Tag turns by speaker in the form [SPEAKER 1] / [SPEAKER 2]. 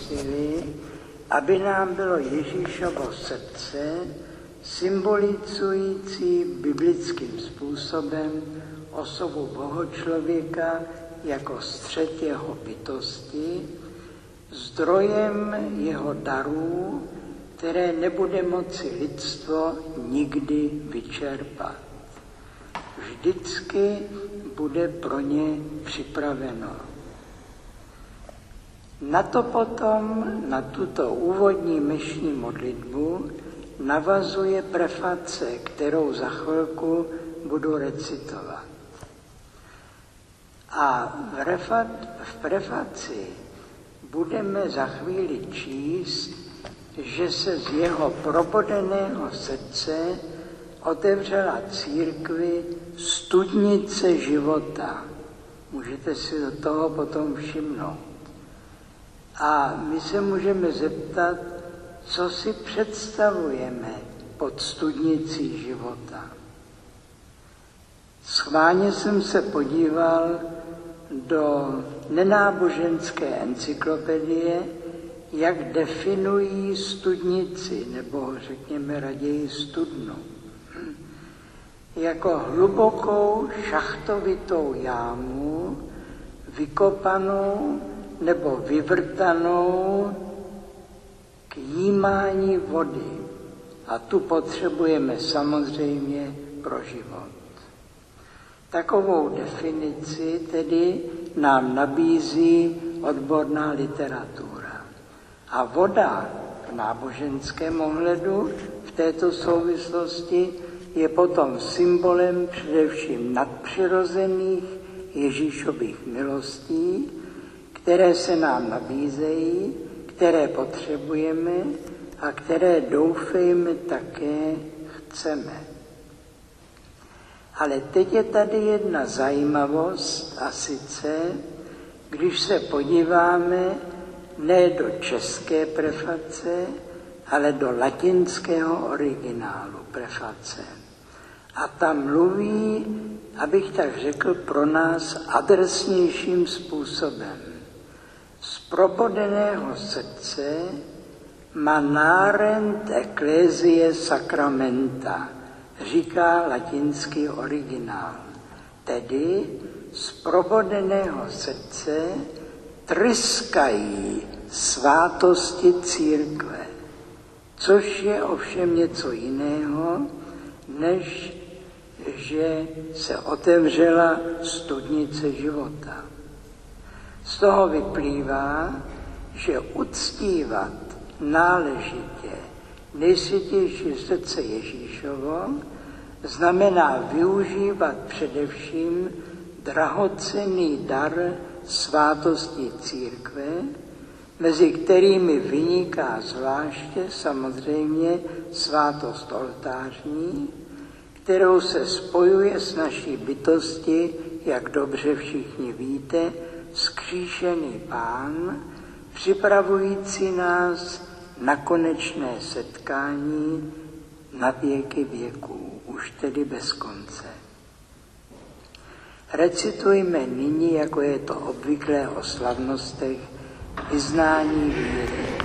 [SPEAKER 1] prosili, aby nám bylo Ježíšovo srdce, symbolizující biblickým způsobem osobu bohočlověka jako střed jeho bytosti, zdrojem jeho darů, které nebude moci lidstvo nikdy vyčerpat. Vždycky bude pro ně připraveno. Na to potom, na tuto úvodní myšní modlitbu, navazuje preface, kterou za chvilku budu recitovat. A v prefaci budeme za chvíli číst, že se z jeho probodeného srdce otevřela církvi studnice života. Můžete si do toho potom všimnout. A my se můžeme zeptat, co si představujeme pod studnicí života. Schválně jsem se podíval do nenáboženské encyklopedie, jak definují studnici, nebo řekněme raději studnu. Jako hlubokou šachtovitou jámu, vykopanou nebo vyvrtanou k jímání vody. A tu potřebujeme samozřejmě pro život. Takovou definici tedy nám nabízí odborná literatura. A voda v náboženském ohledu v této souvislosti je potom symbolem především nadpřirozených Ježíšových milostí, které se nám nabízejí, které potřebujeme a které doufejme také chceme. Ale teď je tady jedna zajímavost, a sice, když se podíváme ne do české preface, ale do latinského originálu preface. A tam mluví, abych tak řekl, pro nás adresnějším způsobem. Z probodeného srdce manarent ecclesiae sacramenta, říká latinský originál. Tedy z probodeného srdce tryskají svátosti církve, což je ovšem něco jiného, než že se otevřela studnice života. Z toho vyplývá, že uctívat náležitě nejsvětější srdce Ježíšovo znamená využívat především drahocenný dar svátosti církve, mezi kterými vyniká zvláště samozřejmě svátost oltářní, kterou se spojuje s naší bytostí, jak dobře všichni víte, vzkříšený Pán, připravující nás na konečné setkání na věky věků, už tedy bez konce. Recitujme nyní, jako je to obvyklé o slavnostech, vyznání víry.